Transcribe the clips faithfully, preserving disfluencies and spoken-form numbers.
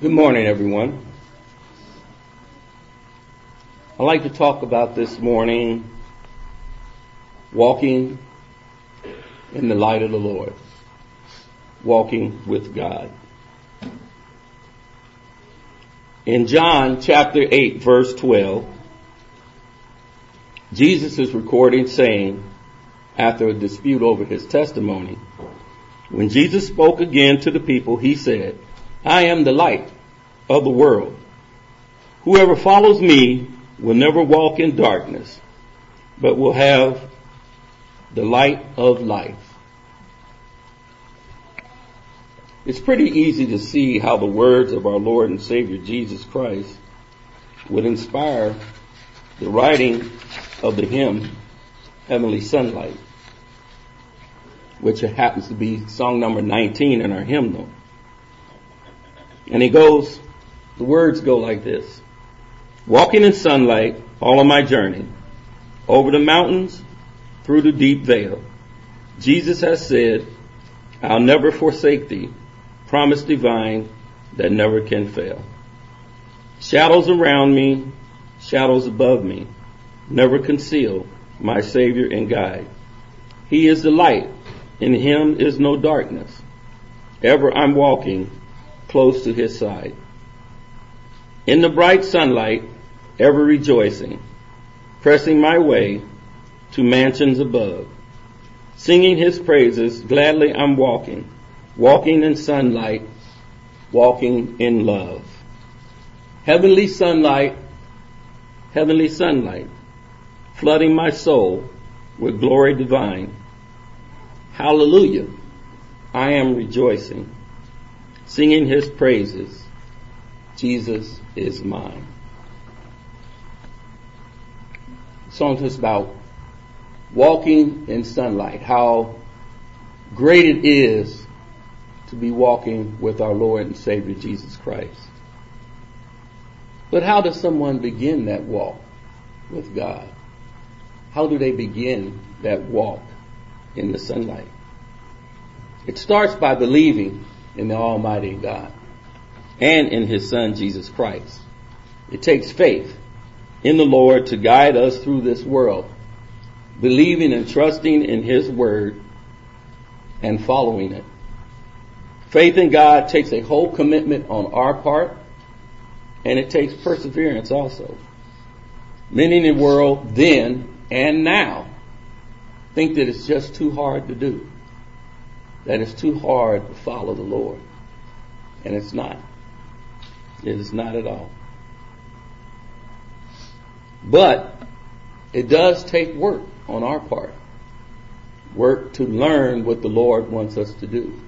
Good morning, everyone. I'd like to talk about this morning walking in the light of the Lord, walking with God. In John chapter eight, verse twelve, Jesus is recording saying, after a dispute over his testimony, when Jesus spoke again to the people, he said, I am the light of the world. Whoever follows me will never walk in darkness, but will have the light of life. It's pretty easy to see how the words of our Lord and Savior Jesus Christ would inspire the writing of the hymn, Heavenly Sunlight, which happens to be song number nineteen in our hymnal. And it goes, the words go like this. Walking in sunlight all of my journey, over the mountains, through the deep vale, Jesus has said, I'll never forsake thee, promise divine that never can fail. Shadows around me, shadows above me, never conceal my Savior and guide. He is the light, in him is no darkness. Ever I'm walking close to his side. In the bright sunlight, ever rejoicing, pressing my way to mansions above. Singing his praises, gladly I'm walking, walking in sunlight, walking in love. Heavenly sunlight, heavenly sunlight, flooding my soul with glory divine. Hallelujah, I am rejoicing, singing his praises. Jesus is mine. The song is about walking in sunlight, how great it is to be walking with our Lord and Savior Jesus Christ. But how does someone begin that walk with God? How do they begin that walk in the sunlight? It starts by believing in the Almighty God and in his Son Jesus Christ. It takes faith in the Lord to guide us through this world, believing and trusting in his word and following it. Faith in God takes a whole commitment on our part, and it takes perseverance also. Many in the world then and now think that it's just too hard to do, that it's too hard to follow the Lord. And it's not. It is not at all. But it does take work on our part. Work to learn what the Lord wants us to do.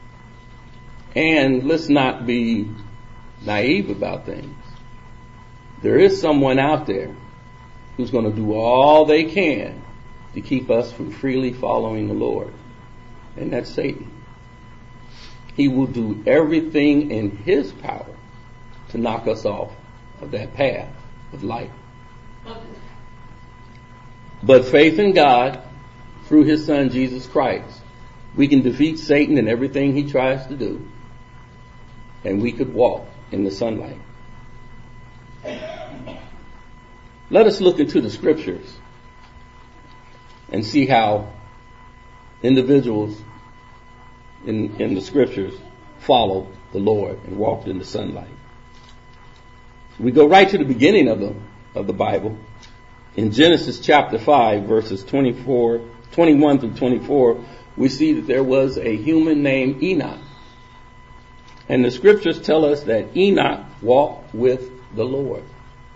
And let's not be naive about things. There is someone out there who's going to do all they can to keep us from freely following the Lord. And that's Satan. He will do everything in his power to knock us off of that path of life. But faith in God, through his Son Jesus Christ, we can defeat Satan and everything he tries to do, and we could walk in the sunlight. Let us look into the scriptures and see how individuals in, in the scriptures followed the Lord and walked in the sunlight. We go right to the beginning of the of the Bible. In Genesis chapter five, verses twenty-four, twenty-one through twenty-four, we see that there was a human named Enoch. And the scriptures tell us that Enoch walked with the Lord.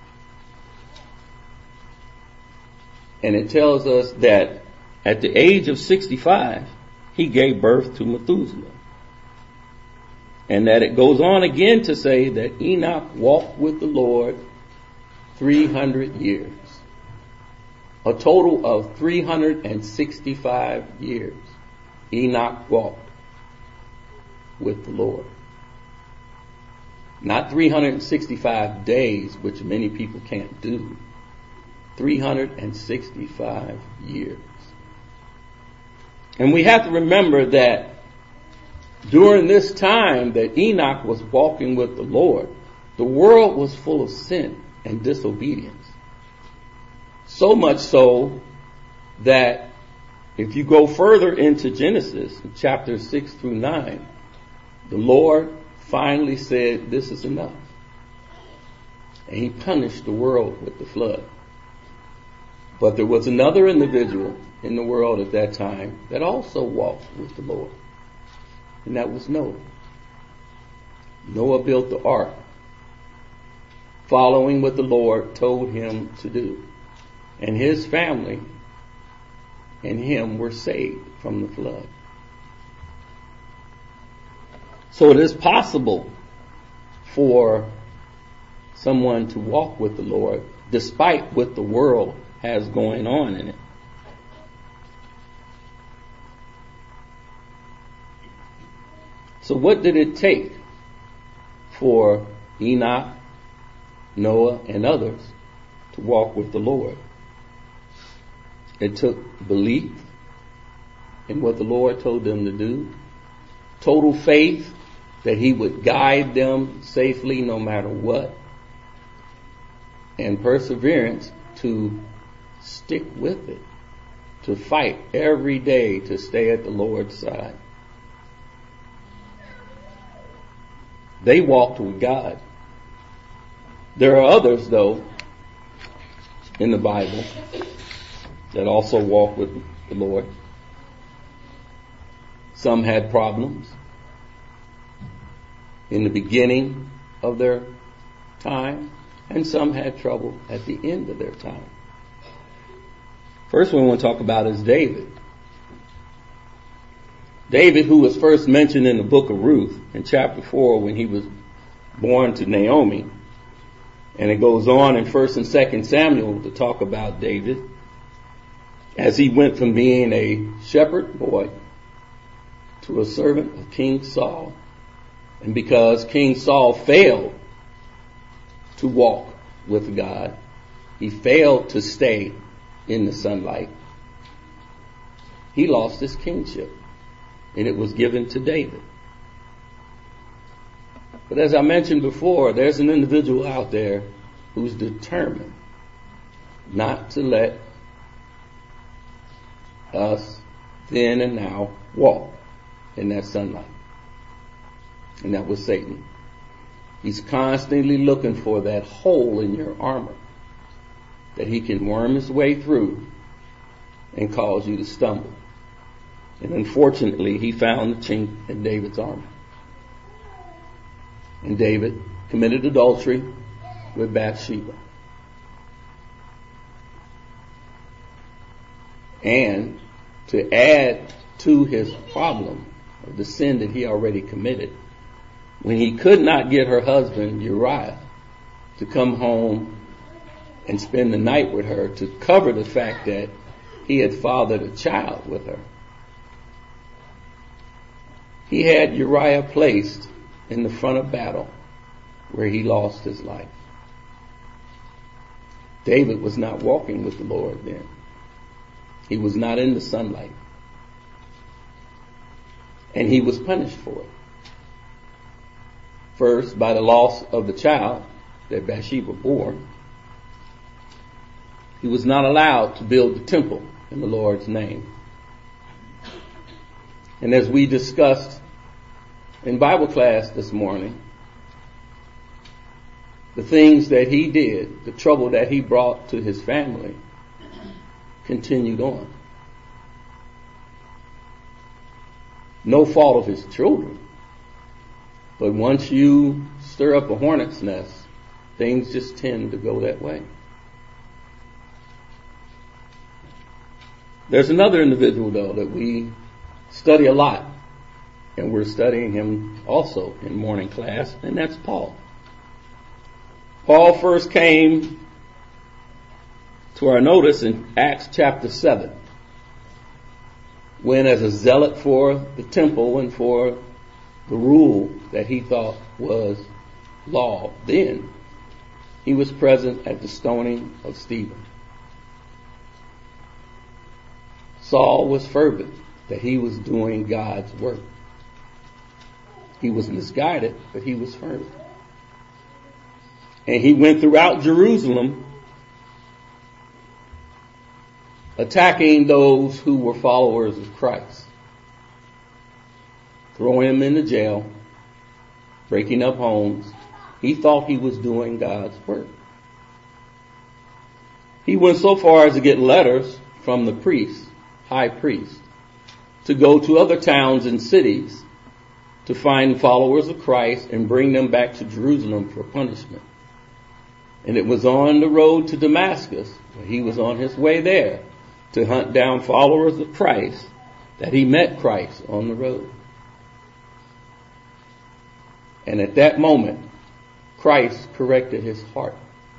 And it tells us that at the age of sixty-five, he gave birth to Methuselah. And that it goes on again to say that Enoch walked with the Lord three hundred years. A total of three hundred sixty-five years. Enoch walked with the Lord. Not three hundred sixty-five days, which many people can't do. three hundred sixty-five years. And we have to remember that During this time that Enoch was walking with the Lord, the world was full of sin and disobedience. So much so that if you go further into Genesis, chapters six through nine, the Lord finally said, this is enough. And he punished the world with the flood. But there was another individual in the world at that time that also walked with the Lord. And that was Noah. Noah built the ark, following what the Lord told him to do. And his family and him were saved from the flood. So it is possible for someone to walk with the Lord despite what the world has going on in it. So what did it take for Enoch, Noah, and others to walk with the Lord? It took belief in what the Lord told them to do, total faith that he would guide them safely no matter what, and perseverance to stick with it, to fight every day to stay at the Lord's side. They walked with God. There are others, though, in the Bible that also walk with the Lord. Some had problems in the beginning of their time, and some had trouble at the end of their time. First one we want to talk about is David. David, who was first mentioned in the book of Ruth in chapter four when he was born to Naomi. And it goes on in First and Second Samuel to talk about David as he went from being a shepherd boy to a servant of King Saul. And because King Saul failed to walk with God, he failed to stay in the sunlight, he lost his kingship, and it was given to David. But as I mentioned before, there's an individual out there who's determined not to let us then and now walk in that sunlight. And that was Satan. He's constantly looking for that hole in your armor that he can worm his way through and cause you to stumble. And unfortunately, he found the chink in David's armor. And David committed adultery with Bathsheba. And to add to his problem of the sin that he already committed, when he could not get her husband Uriah to come home and spend the night with her to cover the fact that he had fathered a child with her, he had Uriah placed in the front of battle where he lost his life. David was not walking with the Lord then. He was not in the sunlight. And he was punished for it. First, by the loss of the child that Bathsheba bore. He was not allowed to build the temple in the Lord's name. And as we discussed in Bible class this morning, the things that he did, the trouble that he brought to his family, continued on. No fault of his children. But once you stir up a hornet's nest, things just tend to go that way. There's another individual, though, that we study a lot, and we're studying him also in morning class, and that's Paul. Paul first came to our notice in Acts chapter seven, when as a zealot for the temple and for the rule that he thought was law then, he was present at the stoning of Stephen. Saul was fervent that he was doing God's work. He was misguided, but he was firm. And he went throughout Jerusalem attacking those who were followers of Christ, throwing them into jail, breaking up homes. He thought he was doing God's work. He went so far as to get letters from the priest, high priest, to go to other towns and cities to find followers of Christ and bring them back to Jerusalem for punishment. And it was on the road to Damascus, where he was on his way there to hunt down followers of Christ, that he met Christ on the road. And at that moment, Christ corrected his heart.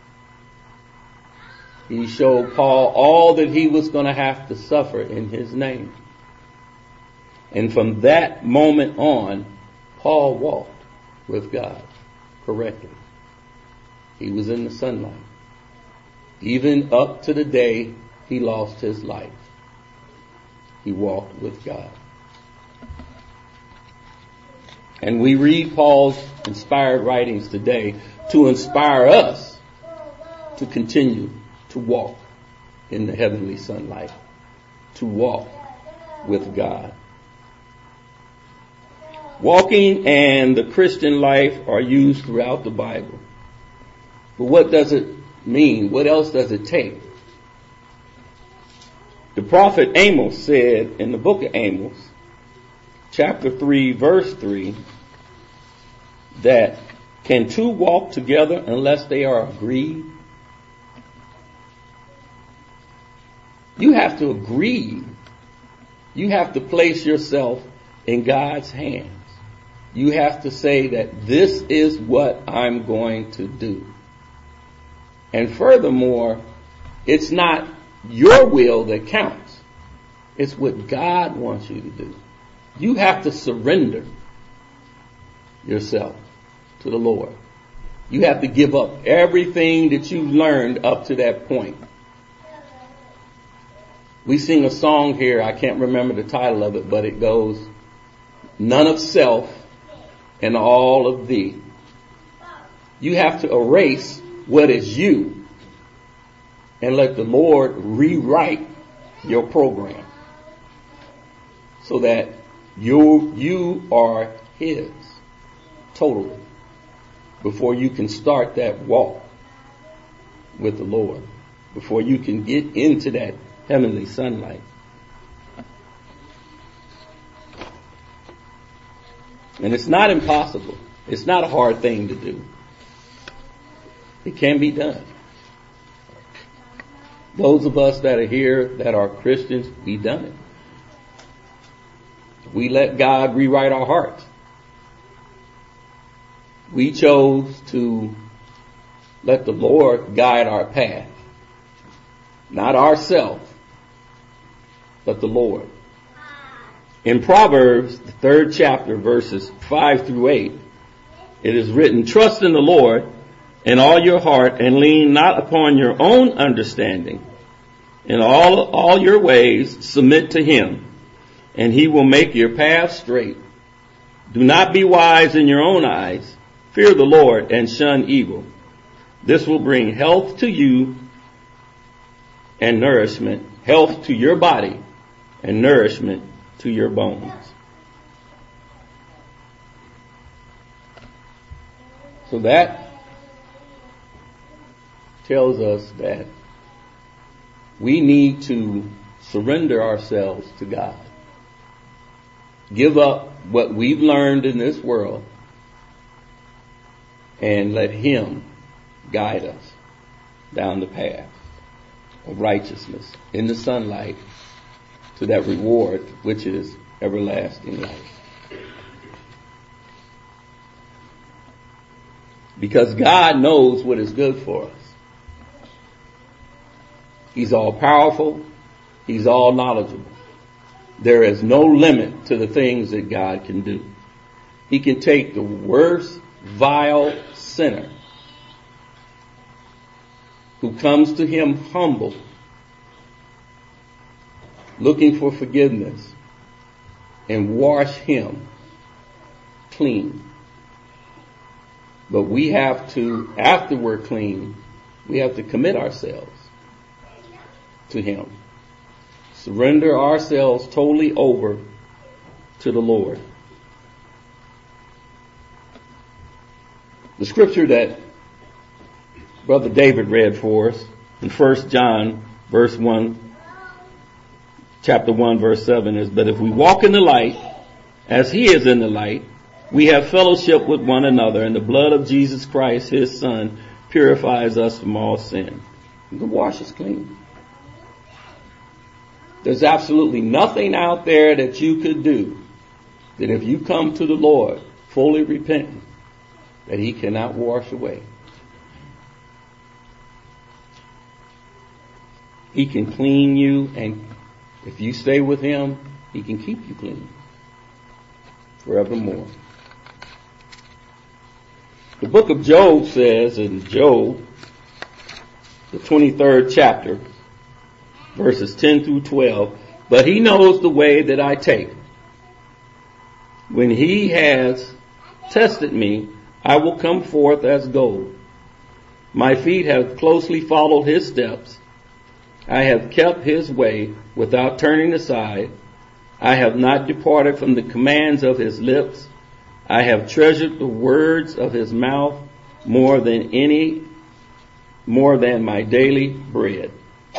He showed Paul all that he was going to have to suffer in his name. And from that moment on, Paul walked with God correctly. He was in the sunlight. Even up to the day he lost his life, he walked with God. And we read Paul's inspired writings today to inspire us to continue to walk in the heavenly sunlight, to walk with God. Walking and the Christian life are used throughout the Bible. But what does it mean? What else does it take? The prophet Amos said in the book of Amos, chapter three, verse three, that can two walk together unless they are agreed? You have to agree. You have to place yourself in God's hands. You have to say that this is what I'm going to do. And furthermore, it's not your will that counts. It's what God wants you to do. You have to surrender yourself to the Lord. You have to give up everything that you've learned up to that point. We sing a song here, I can't remember the title of it, but it goes, none of self and all of thee. You have to erase what is you and let the Lord rewrite your program so that you, you are His totally before you can start that walk with the Lord, before you can get into that heavenly sunlight. And it's not impossible. It's not a hard thing to do. It can be done. Those of us that are here that are Christians, we've done it. We let God rewrite our hearts. We chose to let the Lord guide our path. Not ourselves, but the Lord. In Proverbs, the third chapter, verses five through eight, it is written, trust in the Lord in all your heart and lean not upon your own understanding. In all, all your ways submit to Him, and He will make your path straight. Do not be wise in your own eyes. Fear the Lord and shun evil. This will bring health to you and nourishment, health to your body and nourishment to your bones. So that tells us that we need to surrender ourselves to God. Give up what we've learned in this world and let Him guide us down the path of righteousness in the sunlight to that reward which is everlasting life. Because God knows what is good for us. He's all powerful. He's all knowledgeable. There is no limit to the things that God can do. He can take the worst, vile sinner who comes to Him humble, looking for forgiveness, and wash him clean. But we have to, after we're clean, we have to commit ourselves to Him. Surrender ourselves totally over to the Lord. The scripture that Brother David read for us in First John verse one, chapter one verse seven is, but if we walk in the light as He is in the light, we have fellowship with one another, and the blood of Jesus Christ, His Son, purifies us from all sin. You can wash us clean. There's absolutely nothing out there that you could do that if you come to the Lord fully repentant, that He cannot wash away. He can clean you, and if you stay with Him, He can keep you clean forevermore. The book of Job says in Job, the twenty-third chapter, verses ten through twelve, but He knows the way that I take. When He has tested me, I will come forth as gold. My feet have closely followed His steps. I have kept His way without turning aside. I have not departed from the commands of His lips. I have treasured the words of His mouth more than any, more than my daily bread.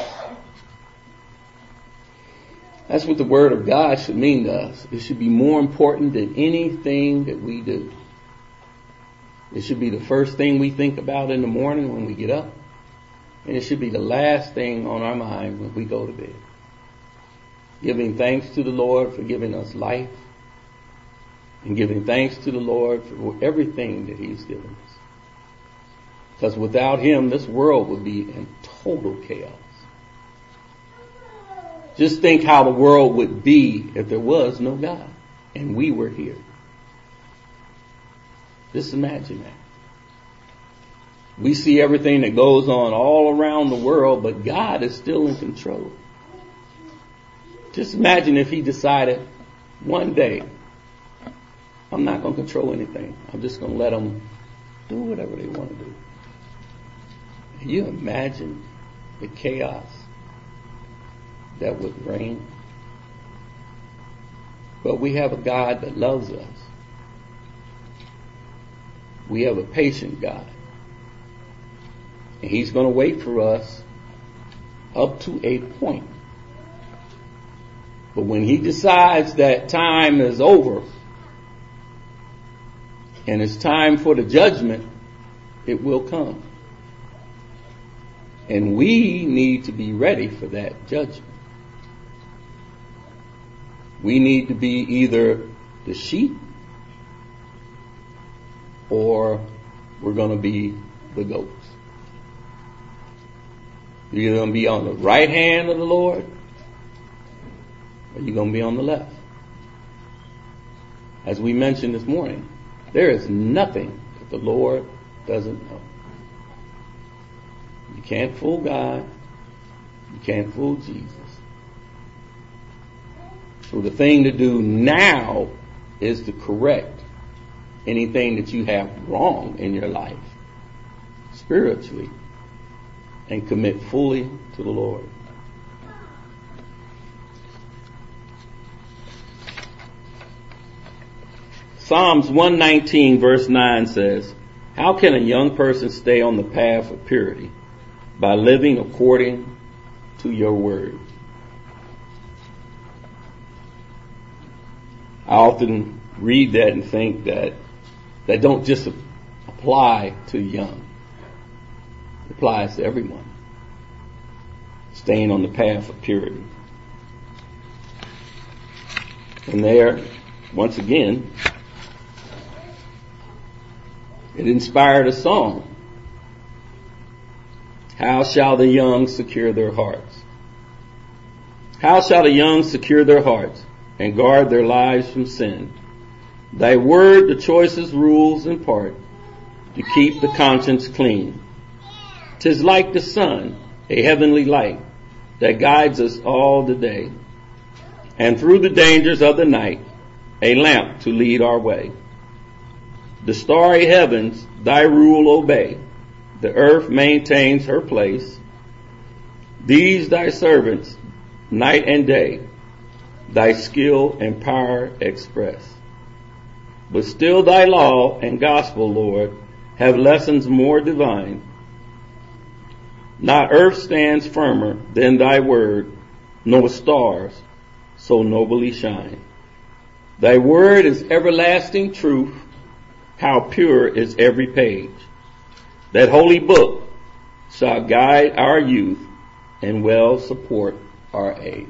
That's what the Word of God should mean to us. It should be more important than anything that we do. It should be the first thing we think about in the morning when we get up. And it should be the last thing on our mind when we go to bed. Giving thanks to the Lord for giving us life. And giving thanks to the Lord for everything that He's given us. Because without Him, this world would be in total chaos. Just think how the world would be if there was no God and we were here. Just imagine that. We see everything that goes on all around the world, but God is still in control. Just imagine if He decided one day, I'm not going to control anything. I'm just going to let them do whatever they want to do. Can you imagine the chaos that would reign? But we have a God that loves us. We have a patient God. And He's going to wait for us up to a point. But when He decides that time is over and it's time for the judgment, it will come. And we need to be ready for that judgment. We need to be either the sheep or we're going to be the goats. You're going to be on the right hand of the Lord or you're going to be on the left. As we mentioned this morning, there is nothing that the Lord doesn't know. You can't fool God. You can't fool Jesus. So the thing to do now is to correct anything that you have wrong in your life spiritually and commit fully to the Lord. Psalms one nineteen verse nine says, how can a young person stay on the path of purity? By living according to your word. I often read that and think that that don't just apply to young. It applies to everyone. Staying on the path of purity. And there, once again, it inspired a song. How shall the young secure their hearts? How shall the young secure their hearts and guard their lives from sin? Thy word the choicest rules impart to keep the conscience clean. 'Tis like the sun, a heavenly light that guides us all the day, and through the dangers of the night, a lamp to lead our way. The starry heavens thy rule obey. The earth maintains her place. These thy servants, night and day, thy skill and power express. But still thy law and gospel, Lord, have lessons more divine. Not earth stands firmer than thy word, nor stars so nobly shine. Thy word is everlasting truth. How pure is every page. That holy book shall guide our youth and well support our age.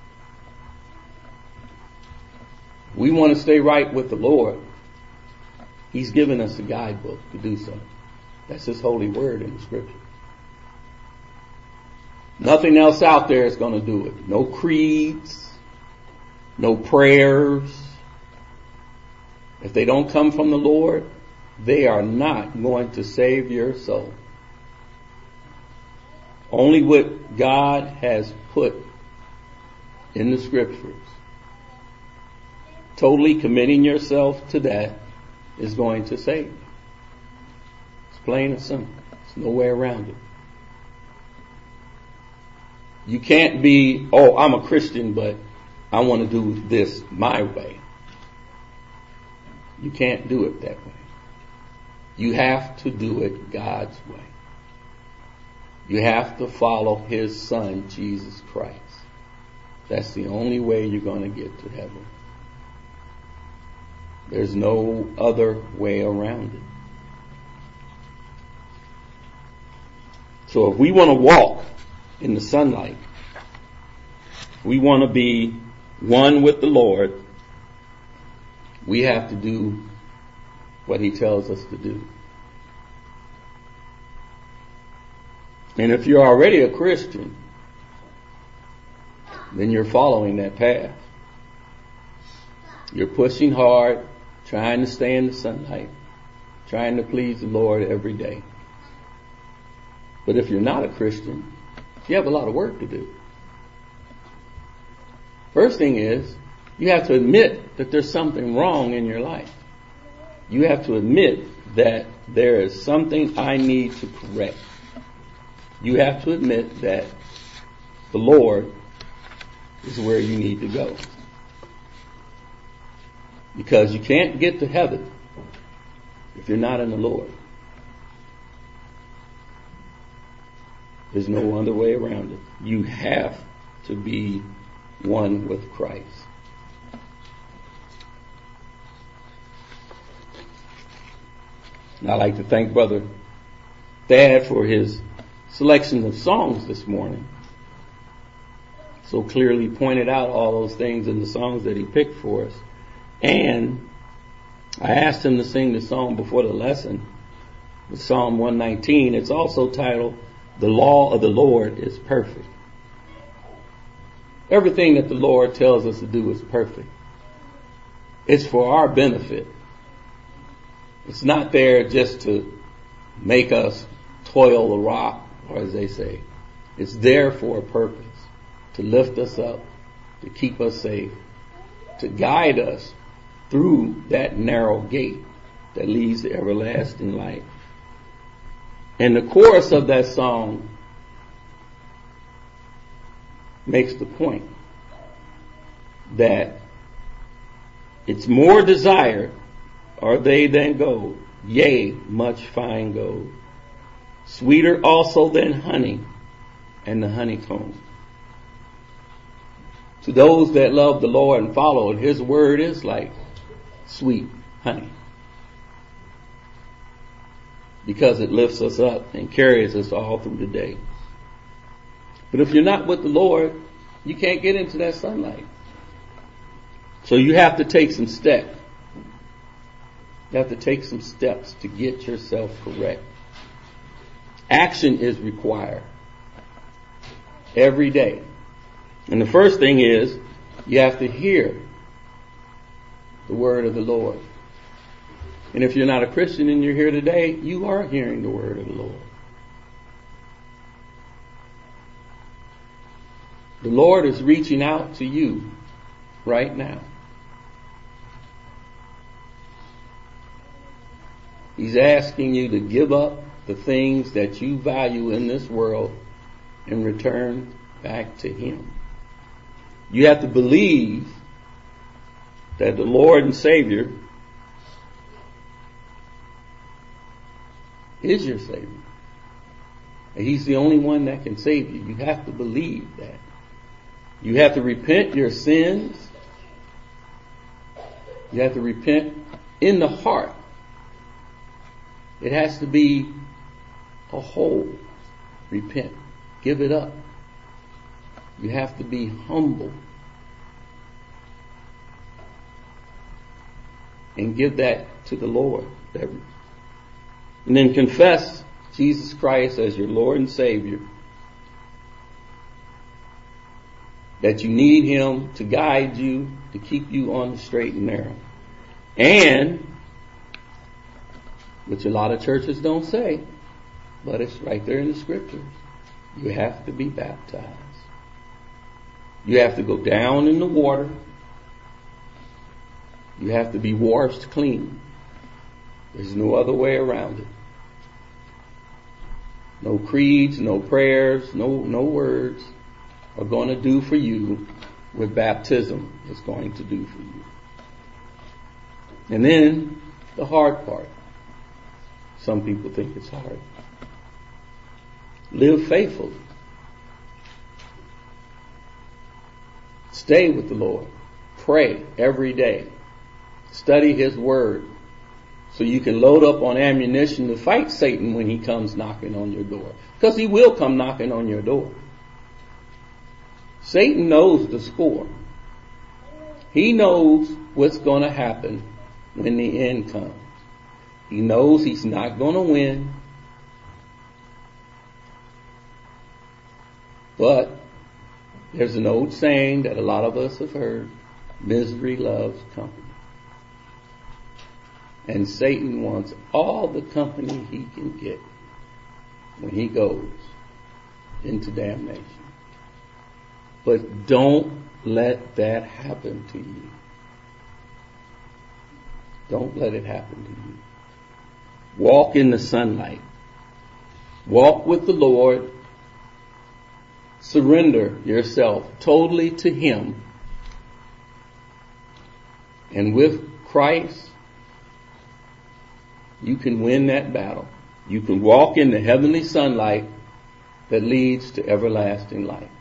We want to stay right with the Lord. He's given us a guidebook to do so. That's his holy word in the scripture. Nothing else out there is going to do it. No creeds, no prayers. If they don't come from the Lord, they are not going to save your soul. Only what God has put in the scriptures, totally committing yourself to that, is going to save you. It's plain and simple. There's no way around it. You can't be, oh, I'm a Christian, but I want to do this my way. You can't do it that way. You have to do it God's way. You have to follow his son, Jesus Christ. That's the only way you're going to get to heaven. There's no other way around it. So if we want to walk in the sunlight, we want to be one with the Lord, we have to do what he tells us to do. And if you're already a Christian, then you're following that path. You're pushing hard, trying to stay in the sunlight, trying to please the Lord every day. But if you're not a Christian, you have a lot of work to do. First thing is, you have to admit that there's something wrong in your life. You have to admit that there is something I need to correct. You have to admit that the Lord is where you need to go. Because you can't get to heaven if you're not in the Lord. There's no other way around it. You have to be one with Christ. And I'd like to thank Brother Thad for his selection of songs this morning. So clearly pointed out all those things in the songs that he picked for us. And I asked him to sing the song before the lesson, with Psalm one nineteen. It's also titled, "The Law of the Lord is Perfect." Everything that the Lord tells us to do is perfect. It's for our benefit. It's not there just to make us toil the rock, or as they say. It's there for a purpose, to lift us up, to keep us safe, to guide us through that narrow gate that leads to everlasting life. And the chorus of that song makes the point that it's more desired are they than gold, yea, much fine gold, sweeter also than honey and the honeycomb. To those that love the Lord and follow it, his word is like sweet honey, because it lifts us up and carries us all through the day. But if you're not with the Lord, you can't get into that sunlight. So you have to take some steps. You have to take some steps to get yourself correct. Action is required every day. And the first thing is, you have to hear the word of the Lord. And if you're not a Christian and you're here today, you are hearing the word of the Lord. The Lord is reaching out to you right now. He's asking you to give up the things that you value in this world and return back to Him. You have to believe that the Lord and Savior is your Savior. And He's the only one that can save you. You have to believe that. You have to repent your sins. You have to repent in the heart. It has to be a whole repent. Give it up. You have to be humble. And give that to the Lord. And then confess Jesus Christ as your Lord and Savior. That you need Him to guide you, to keep you on the straight and narrow. And, which a lot of churches don't say, but it's right there in the scriptures, you have to be baptized. You have to go down in the water. You have to be washed clean. There's no other way around it. No creeds, no prayers, no, no words are going to do for you what baptism is going to do for you. And then the hard part. Some people think it's hard. Live faithfully. Stay with the Lord. Pray every day. Study His Word so you can load up on ammunition to fight Satan when he comes knocking on your door. Because he will come knocking on your door. Satan knows the score. He knows what's going to happen when the end comes. He knows he's not going to win. But there's an old saying that a lot of us have heard, misery loves company. And Satan wants all the company he can get when he goes into damnation. But don't let that happen to you. Don't let it happen to you. Walk in the sunlight. Walk with the Lord. Surrender yourself totally to Him. And with Christ, you can win that battle. You can walk in the heavenly sunlight that leads to everlasting life.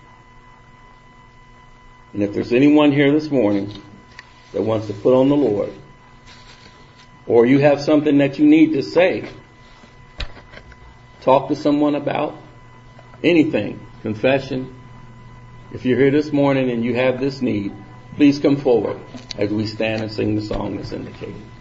And if there's anyone here this morning that wants to put on the Lord, or you have something that you need to say, talk to someone about anything, confession. If you're here this morning and you have this need, please come forward as we stand and sing the song that's indicated.